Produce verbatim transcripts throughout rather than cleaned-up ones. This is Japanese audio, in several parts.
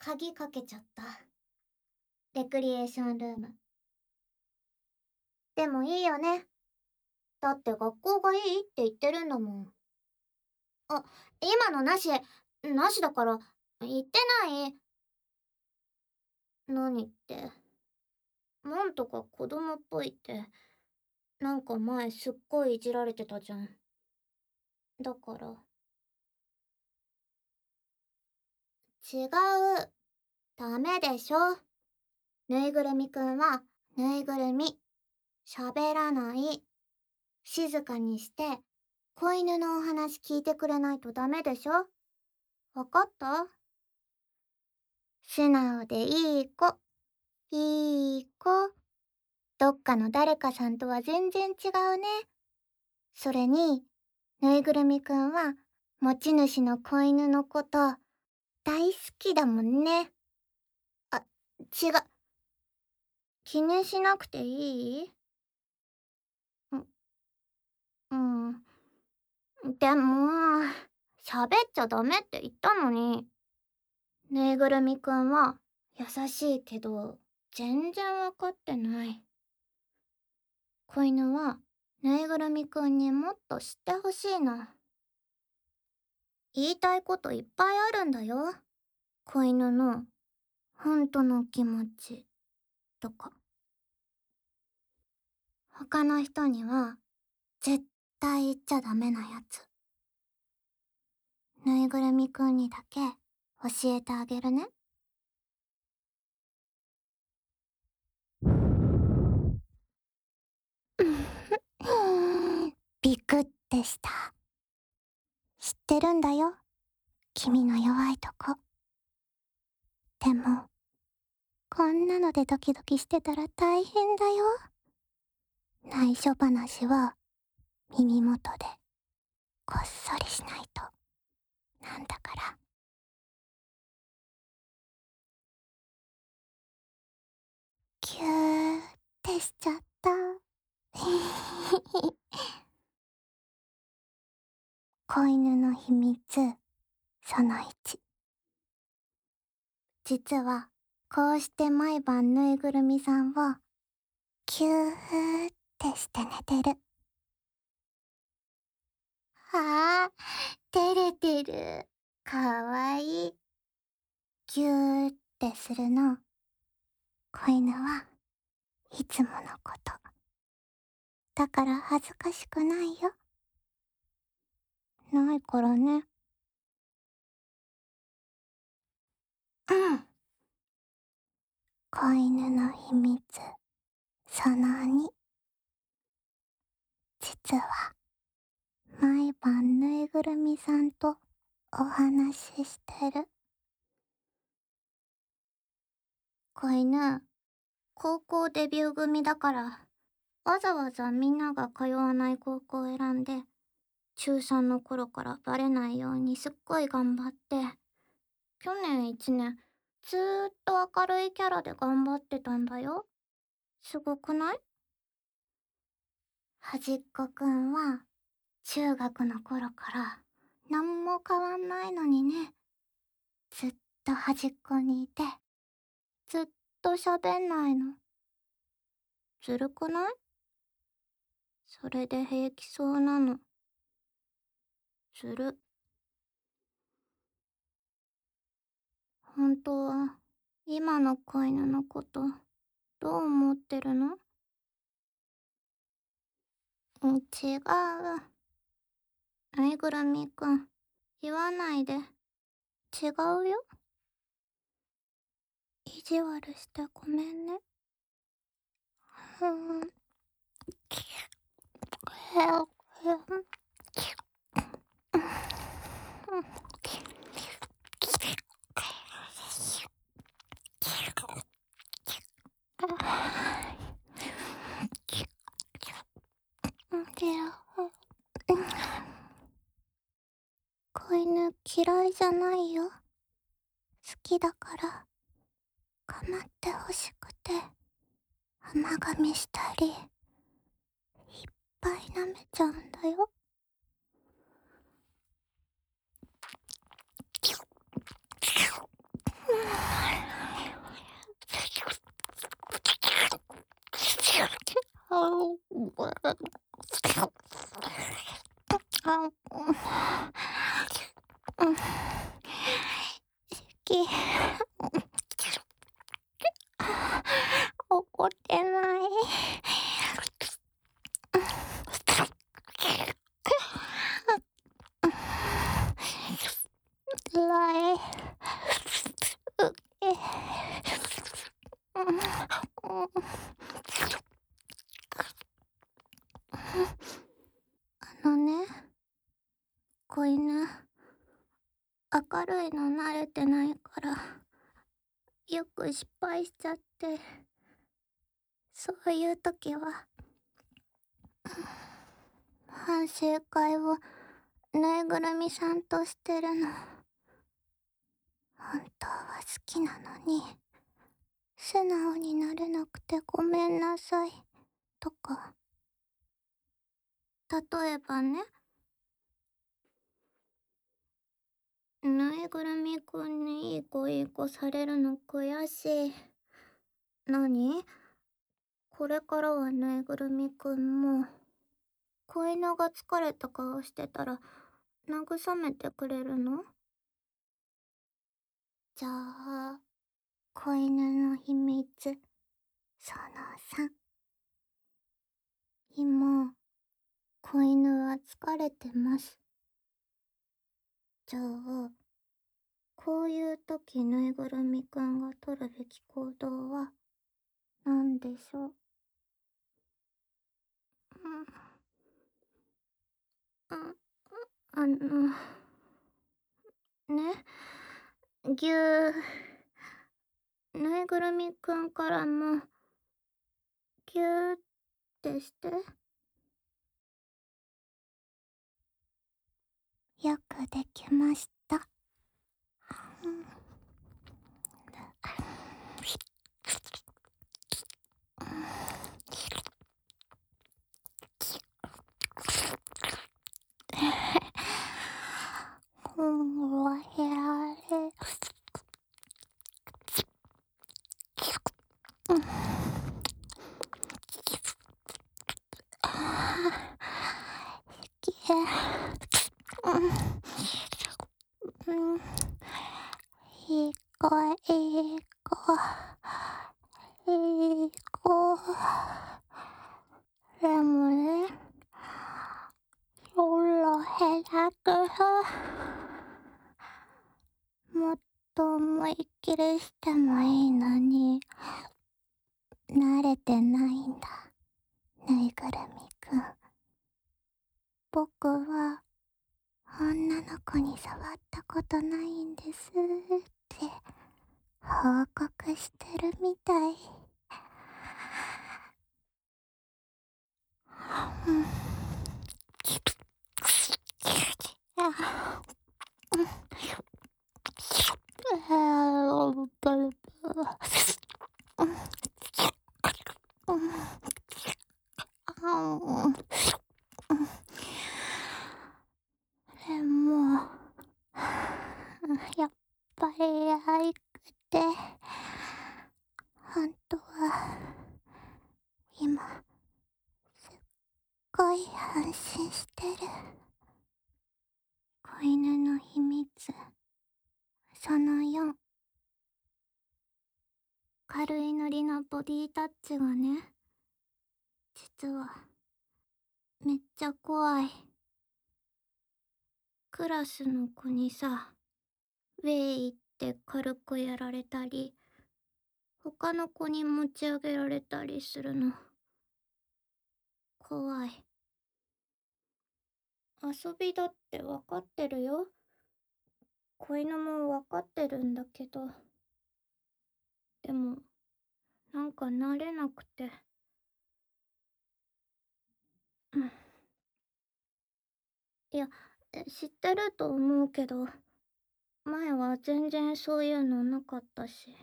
鍵かけちゃった。レクリエーションルーム。でもいいよね。だって学校がいいって言ってるんだもん。あ、今のなし、なしだから、言ってない。何って。モンとか子供っぽいって、なんか前すっごいいじられてたじゃん。だから。違う。ダメでしょ。ぬいぐるみくんは、ぬいぐるみ。喋らない。静かにして、子犬のお話聞いてくれないとダメでしょ。わかった？素直でいい子。いい子。どっかの誰かさんとは全然違うね。それに、ぬいぐるみくんは、持ち主の子犬のこと、大好きだもんね。あ、違う。気にしなくていい？う、うん。でも、喋っちゃダメって言ったのに。ぬいぐるみくんは、優しいけど、全然わかってない。子犬は、ぬいぐるみくんにもっと知ってほしいの。言いたいこといっぱいあるんだよ。子犬の、本当の気持ち、とか。他の人には、絶対言っちゃダメなやつ。ぬいぐるみくんにだけ、教えてあげるね。ビクってした。知ってるんだよ。君の弱いとこ。でも、こんなのでドキドキしてたら大変だよ。内緒話は耳元でこっそりしないとなんだから。キューってしちゃった。子犬の秘密そのいち。実はこうして毎晩ぬいぐるみさんをキューってして寝てる。はあ、照れてる。かわいい。ギューってするの。子犬はいつものこと。だから恥ずかしくないよ。ないからね。うん。子犬の秘密そのに。実は毎晩ぬいぐるみさんとお話ししてる。子犬、高校デビュー組だから、わざわざみんなが通わない高校を選んで、中さんの頃からバレないようにすっごい頑張って、去年いちねん、ずーっと明るいキャラで頑張ってたんだよ。すごくない？端っこくんは、中学の頃からなんも変わんないのにね。ずっと端っこにいて、ずっと喋んないの。ずるくない？それで平気そうなの。ずる。本当は、今の子犬のこと、どう思ってるの？うん、違う。ぬいぐるみくん、言わないで。違うよ。意地悪してごめんね。ふん。子犬嫌いじゃないよ。好きだから、かまってほしくて、甘噛みしたり、いっぱい舐めちゃうんだよ。 き。怒ってない。つらい。うえ。あのね、子犬、明るいの慣れてないから、よく失敗しちゃって、そういう時は、反省会をぬいぐるみさんとしてるの。本当は好きなのに、素直になれなくてごめんなさい、とか。例えばね、ぬいぐるみくんにいい子いい子されるの悔しい。何？これからはぬいぐるみくんも、子犬が疲れた顔してたら、慰めてくれるの？じゃあ、子犬の秘密、そのさん。今、子犬は疲れてます。じゃあ、こういう時ぬいぐるみくんが取るべき行動は何でしょう？うん、あの、ね、ぎゅー、ぬいぐるみくんからも、ぎゅーってして。よくできました。うん、うん、わへられ。うん。きれ。うん。うん。いい子、いい子。いい子。でもね、夜へらく。もっと思いっきりしてもいいのに、慣れてないんだ、ぬいぐるみくん。僕は、女の子に触ったことないんですって報告してるみたい。うん。あ、うん。でも、やっぱり愛くて、本当は、今、すっごい安心してる。子犬の秘密、そのよん。軽いノリのボディタッチがね、実は、めっちゃ怖い。クラスの子にさ、ウェイって軽くやられたり、他の子に持ち上げられたりするの。怖い。遊びだってわかってるよ。子犬もわかってるんだけど。でも、なんか慣れなくて。うん。いや、知ってると思うけど、前は全然そういうのなかったし。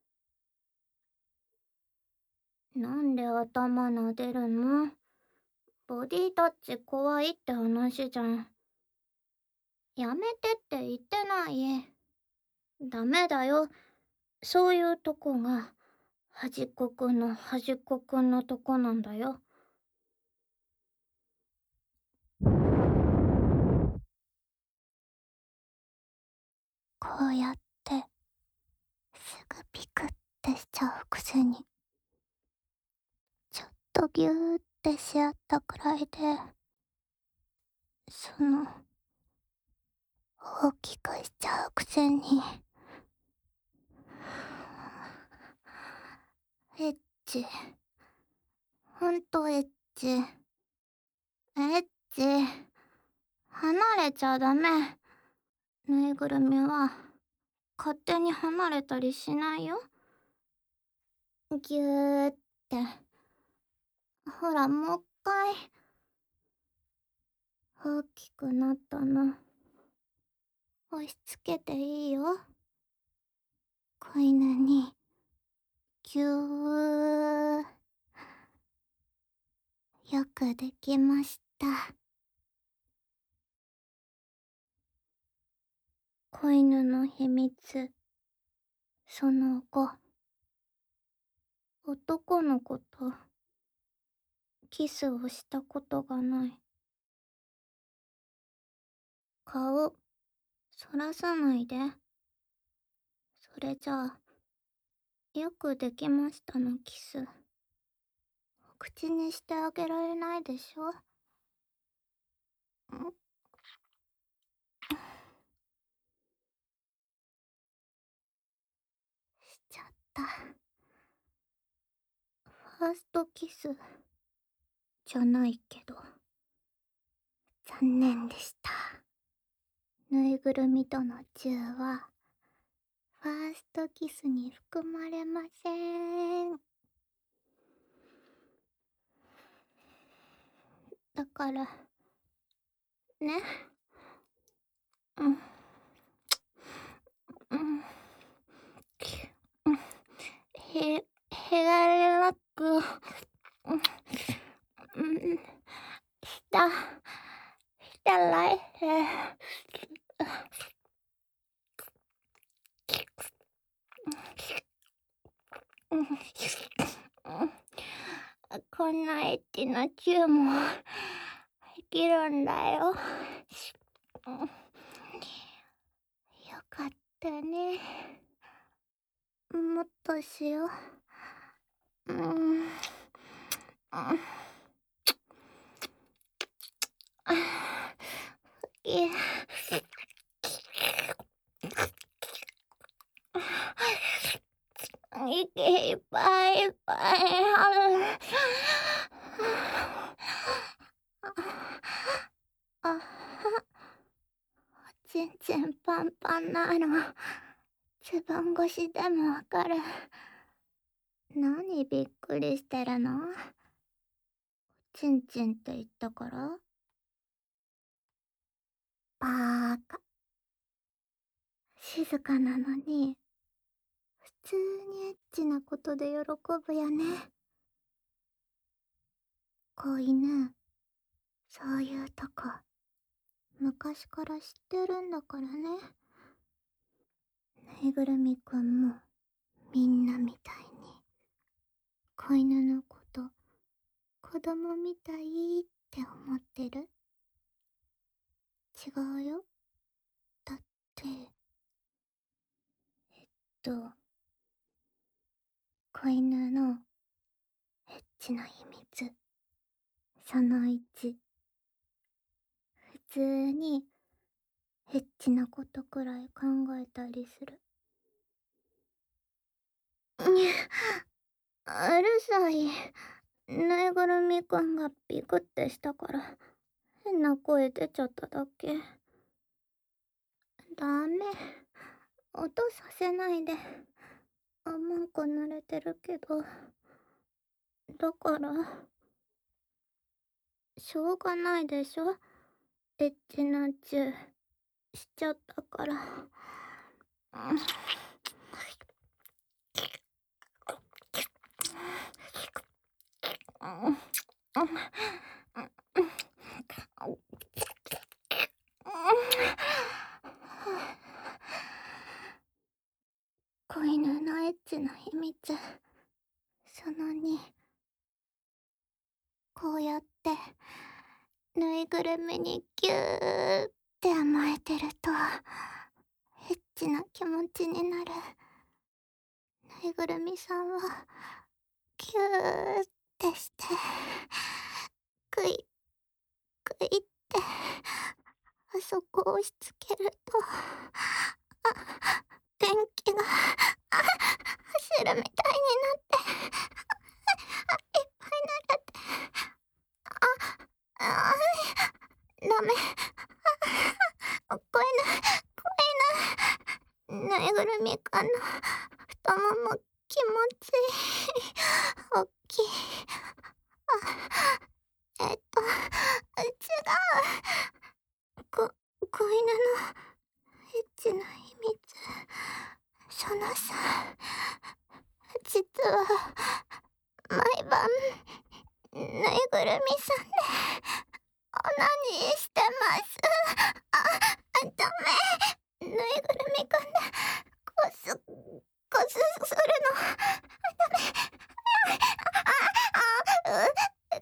なんで頭撫でるの？ボディタッチ怖いって話じゃん。やめてって言ってない。ダメだよ。そういうとこが、端っこくんの端っこくんのとこなんだよ。こうやってちゃうくせに、ちょっとギューってし合ったくらいで、その、大きくしちゃうくせに。エッチ。ほんとエッチ。エッチ。離れちゃダメ。ぬいぐるみは、勝手に離れたりしないよ。ぎゅーって。ほら、もう一回。大きくなったの。押し付けていいよ。子犬に、ぎゅー。よくできました。子犬の秘密。その後、男の子とキスをしたことがない。顔、そらさないで。それじゃあ、よくできましたのキス。口にしてあげられないでしょ。んしちゃった。ファーストキスじゃないけど、残念でした。ぬいぐるみとのチューは、ファーストキスに含まれません。だから、ね。うん。うん。へ、へられなく、うん。した、したらえへ。こんなエッチなチューもできるんだよ。よかったね。もっとしよう。うん。いや。息いっぱいいっぱいある。あ、おちんちんパンパンなの。つぶん越しでもわかる。何びっくりしてるの？ちんちんって言ったから？バーカ。静かなのに、普通にエッチなことで喜ぶよね。子犬、そういうとこ、昔から知ってるんだからね。ぬいぐるみくんも、みんなみたいに、子犬のこと、子供みたいって思ってる？違うよ。だって、えっと、子犬のエッチな秘密。そのいち、普通にエッチなことくらい考えたりする。うるさい。ぬいぐるみくんがビクってしたから変な声出ちゃっただけ。ダメ。音させないで。あ、文句慣れてるけど。だから、しょうがないでしょ。エッチなチューしちゃったから。子犬のエッチな秘密。そのに、こうやってぬいぐるみにギューって甘えてるとエッチな気持ちになる。 ぬいぐるみさんはキューってしてグイグイってあそこを押し付けると、あ、電気があ走るみたいになって、あ、いっぱいなれて、あ、あ、ダメ、あ、子犬、子犬、ぬいぐるみくんの太もも気持ちいい、おっきい。あ、えっと、違う。こ、子犬のエッチな秘密。そのさ、実は、毎晩、ぬいぐるみさんで、オナニーしてます。あ、ダメ。ぬいぐるみくんで、こす、こすするの。ダメ。あ、あ、あ、う、だって、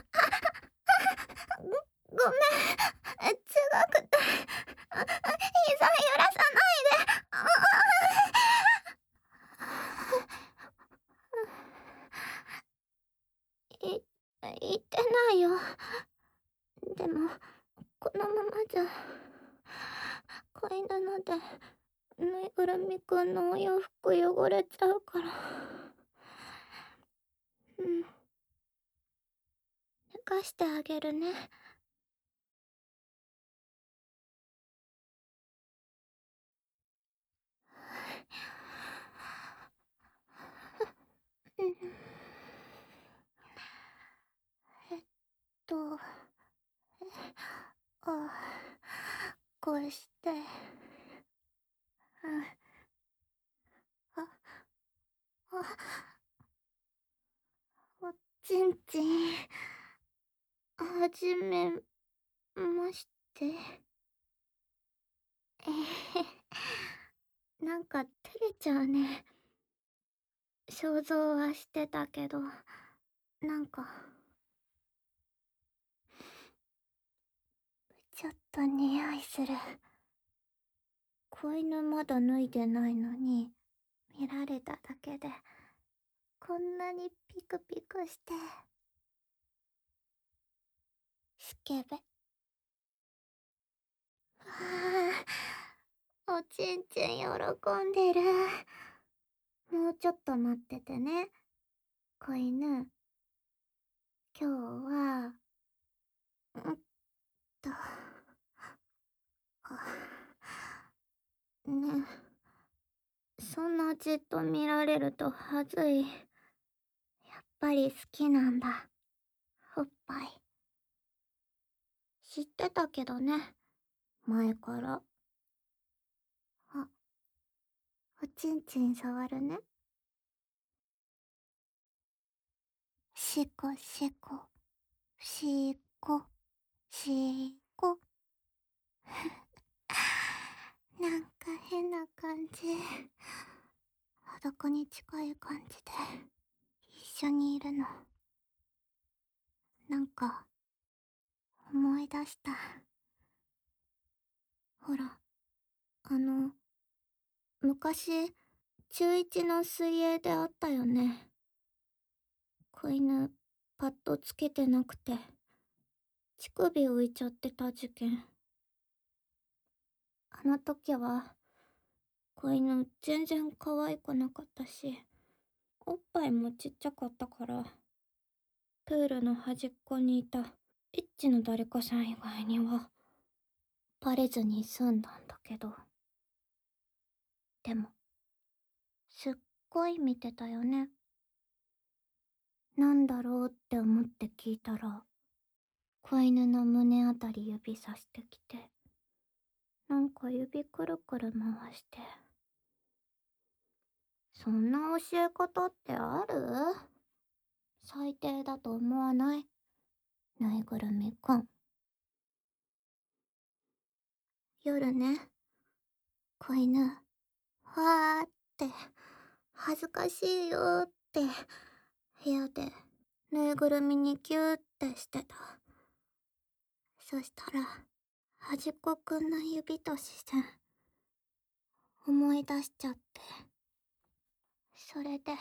ご、ごめん。違くて、膝揺らさないで。あい、言ってないよ。でも、このままじゃ、子犬ので、ぬいぐるみくんのお洋服汚れちゃうから。うん。寝かしてあげるね。うん。えっと、あ、こうして、うん、あ、あ、おちんちん、はじめまして。えへ、なんか照れちゃうね。想像はしてたけど、なんか、ちょっと匂いする。子犬まだ脱いでないのに、見られただけで、こんなにピクピクして。スケベ。わあ、おちんちん喜んでる。もうちょっと待っててね。子犬、今日は、んっと、ね、そんなじっと見られるとはずい。やっぱり好きなんだ。おっぱい。知ってたけどね。前から。あ、おちんちん触るね。しこしこ。しこ。しこ。なんか変な感じ。裸に近い感じで一緒にいるの。なんか思い出した。ほら、あの、昔、中一の水泳であったよね。子犬、パッドつけてなくて、乳首浮いちゃってた事件。あの時は、子犬全然可愛くなかったし、おっぱいもちっちゃかったから、プールの端っこにいたエッチの誰かさん以外には、バレずに済んだんだけど。でも、すっごい見てたよね。なんだろうって思って聞いたら、子犬の胸あたり指さしてきて、なんか指くるくる回して。そんな教え方ってある？最低だと思わない？ぬいぐるみくん。夜ね、子犬、わーって、恥ずかしいよーって、部屋でぬいぐるみにギューってしてた。そしたら、はじっこくんの指と視線、思い出しちゃって。 それで、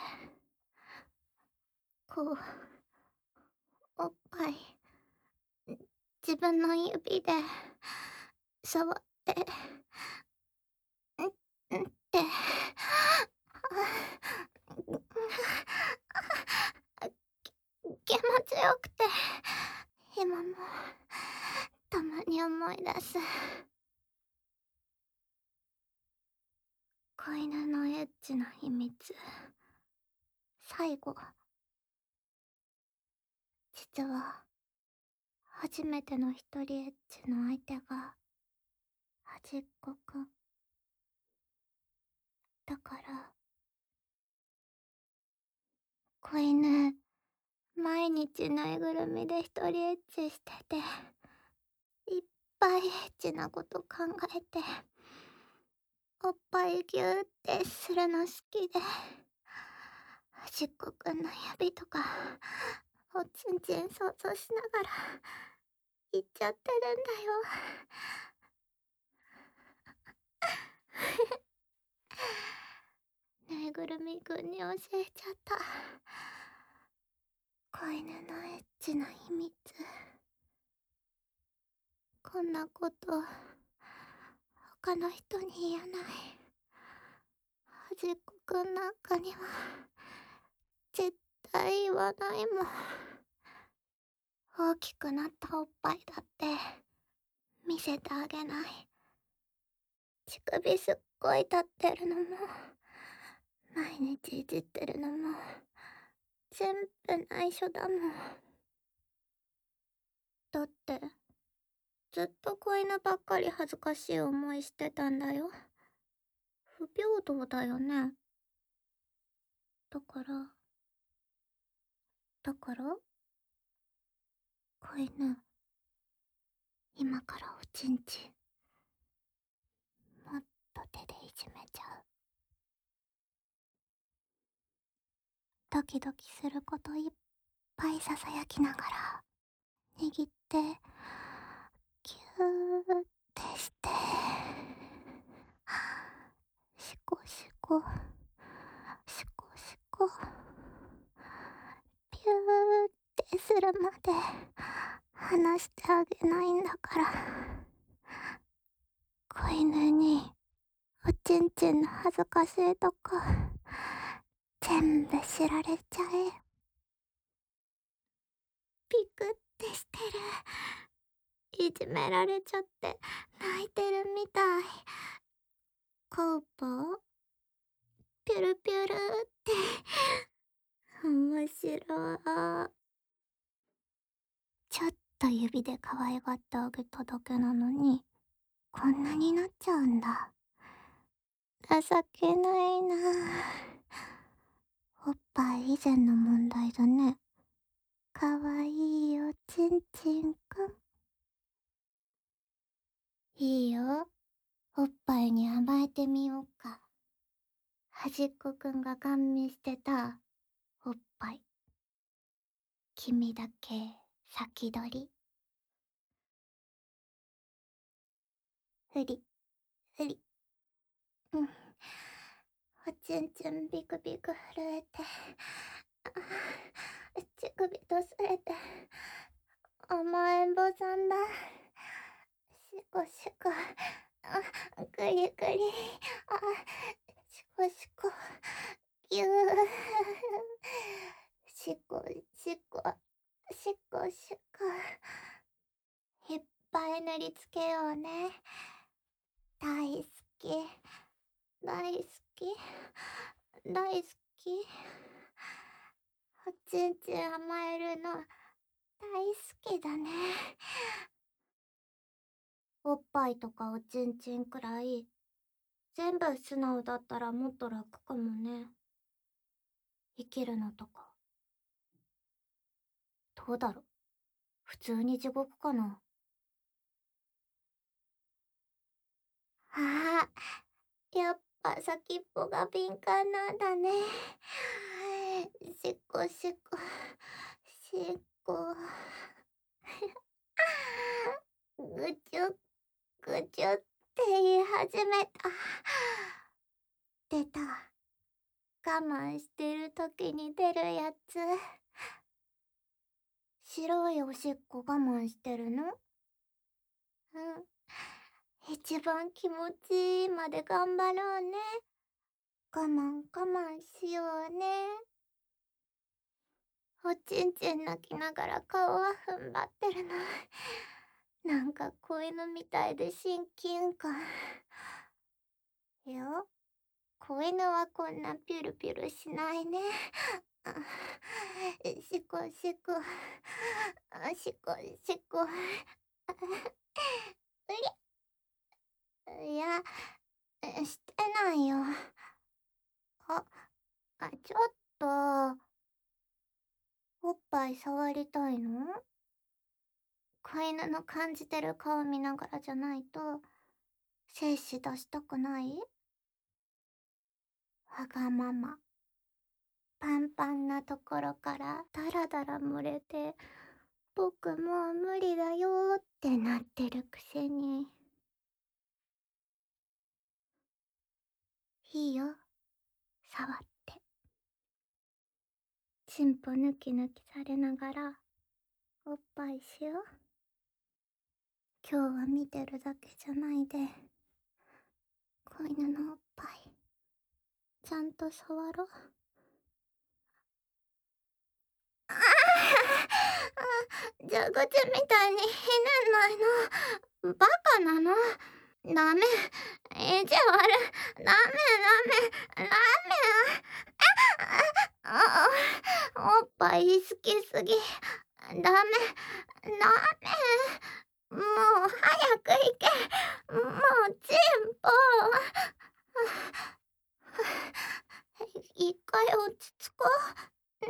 こう、おっぱい、自分の指で触って、んんって、気持ちよくて、今もたまに思い出す。子犬のエッチな秘密。最後、実は初めての一人エッチの相手が端っこくん。だから子犬、毎日ぬいぐるみで一人エッチしてて、いっぱいエッチなこと考えて、おっぱいギューってするの好きで、端っこくんの指とかおちんちん想像しながら言っちゃってるんだよ。ぬいぐるみくんに教えちゃった。子犬のエッチな秘密。こんなこと他の人に言えない。端っこくんなんかには絶対言わないもん。大きくなったおっぱいだって見せてあげない。乳首すっごい立ってるのも、毎日いじってるのも、全部内緒だもん。だって、ずっと子犬ばっかり恥ずかしい思いしてたんだよ。不平等だよね。だから、だから子犬、今からおちんちん、もっと手でいじめちゃう。ドキドキすることいっぱいささやきながら、握って、キューってして、シコシコ、シコシコ、ピューってするまで離してあげないんだから。子犬におちんちんの恥ずかしいとこ全部知られちゃえ。ピクってしてる。いじめられちゃって泣いてるみたい。コウポピュルピュルって面白い。ちょっと指で可愛がってあげただけなのにこんなになっちゃうんだ。情けないな。おっぱい以前の問題だね。かわいいおちんちんくん。いいよ。おっぱいに甘えてみようか。端っこくんがガン見してたおっぱい。君だけ先取り。ふり、ふり。うん。おちんちんビクビク震えて、あ乳首とすれて、甘えん坊さんだ。シコシコ、あ、グリグリ、あ、シコシコ、ギュー。シコシコ、シコシコ。いっぱい塗りつけようね。大好き、大好き、大好き。おちんちん甘えるの大好きだね。おっぱいとかおちんちんくらい全部素直だったらもっと楽かもね。生きるのとか。どうだろ。普通に地獄かな。ああ、やっぱ先っぽが敏感なんだね。しっこしっこ、しっこ。ぐちゅぐちゅって言い始めた。出た。 我慢してる時に出るやつ。白いおしっこ我慢してるの？うん。一番気持ちいいまで頑張ろうね。我慢我慢しようね。おちんちん泣きながら顔は踏ん張ってるの。なんか子犬みたいで親近感。いや、子犬はこんなピュルピュルしないね。あしこしこ。あしこしこ。うりゃ。いや、してないよ。あ、あ、ちょっと。おっぱい触りたいの？子犬の感じてる顔見ながらじゃないと、精子出したくない？わがまま。パンパンなところからダラダラ漏れて、僕もう無理だよーってなってるくせに。いいよ、触って。チンポ抜き抜きされながら、おっぱいしよう。今日は見てるだけじゃないで、子犬のおっぱい、ちゃんと触ろう。ああ、蛇口みたいにひねんないの。バカなの？ダメ。意地悪。ダメダメ。ダメ。ああ、おっぱい好きすぎ。ダメ。ダメ。もう早く行け。もうチンポ。一回落ち着こう。ね。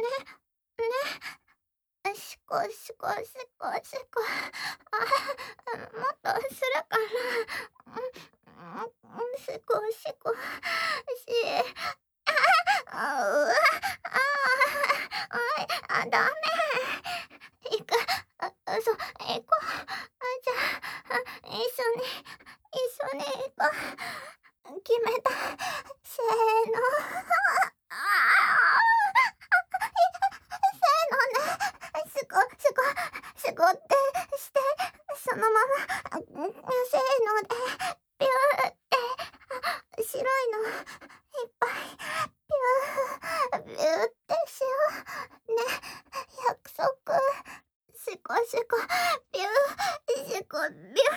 ね。しこしこしこしこ。あ、もっとするかな。しこしこし。ああ、うわ、ああ、あ、ダメ。行く。あ、そ、行こう。あ、じゃあ、一緒に、一緒に行こう。決めた。せーの。ああ。せーのね。しこ、しこ、しこってして、そのまま、せーので、ピューって、白いの、いっぱい、ピュー、ピューってしよう。ね、約束。しこしこ、ピュー、しこ、ピュー、ピュー、ピュ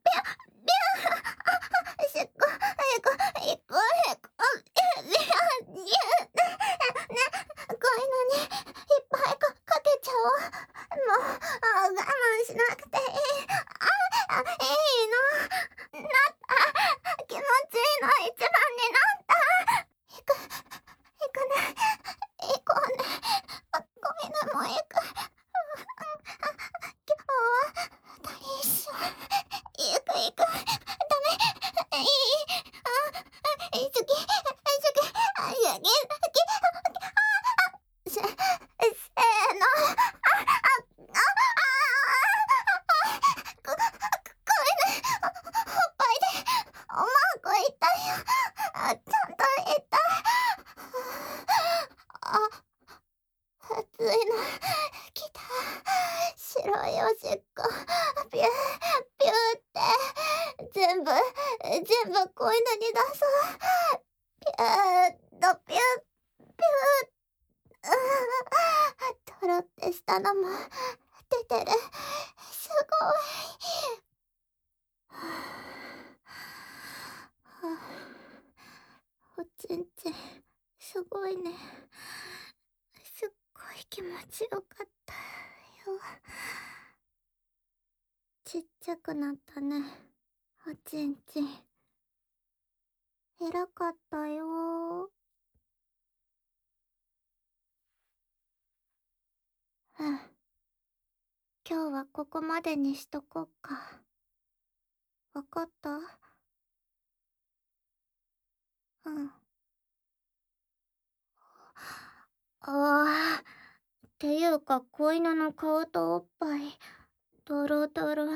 ー、しこ、しこ、いこ、へこ、ピュー、ピュー、ね、こういうのに、いっぱいか、かけちゃおう。もう、あ、我慢しなくていい。あ、あ、いいの。なった。気持ちいいの一番になった。行く、行くね。行こうね。あ、ごめんね、もう行く。今日は、二人一緒。行く行く。ダメ。いい。あ、あ、好き。好き。あ、好き。せ、せーの。あ、あ、あ、あ、こ、こえね、おっぱいで、おまんこいったよ。あ、ちゃんといった。あ、熱いの、きた。白いおしっこ、ピュー、ピューって、全部、全部子犬に出そう。ピューっと、ピュー、ピュー。とろってしたのも出てる。すごい。おちんちん、すごいね。すっごい気持ちよかったよ。ちっちゃくなったね、おちんちん。偉かったよ。うん。今日はここまでにしとこっか。わかった？うん。ああ、っていうか子犬の顔とおっぱい、ドロドロ。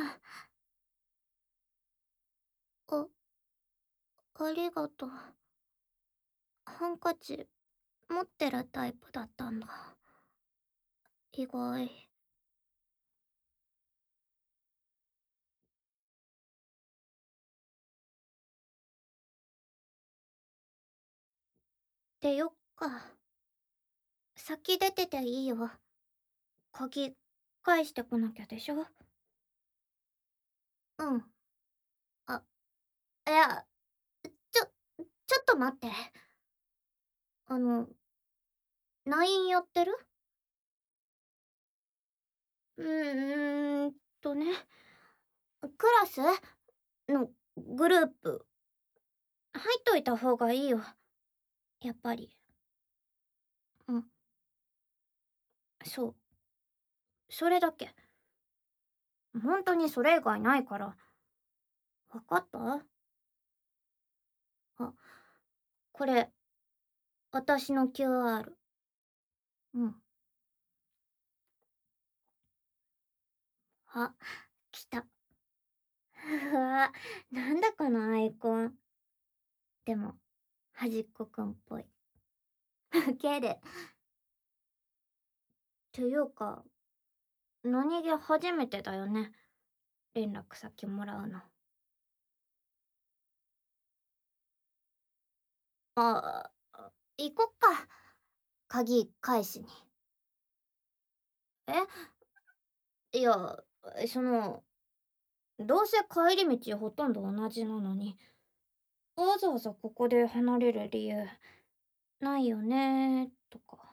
あ、ありがとう。ハンカチ持ってるタイプだったんだ。意外。出よっか。先出てていいよ。鍵返してこなきゃでしょ。うん。あ、いや、ちょ、ちょっと待って。あの、ライン やってる？うーんとね。クラスのグループ入っといた方がいいよ。やっぱり。うん。そう。それだけ。本当にそれ以外ないから。わかった？あ、これ、私の キューアール。うん。あ、来た。うわ、なんだこのアイコン。でも、端っこくんっぽい。ウケる。ていうか、何気初めてだよね。連絡先もらうの。あ、行こっか。鍵返しに。え、いや、その、どうせ帰り道ほとんど同じなのに、わざわざここで離れる理由ないよねとか。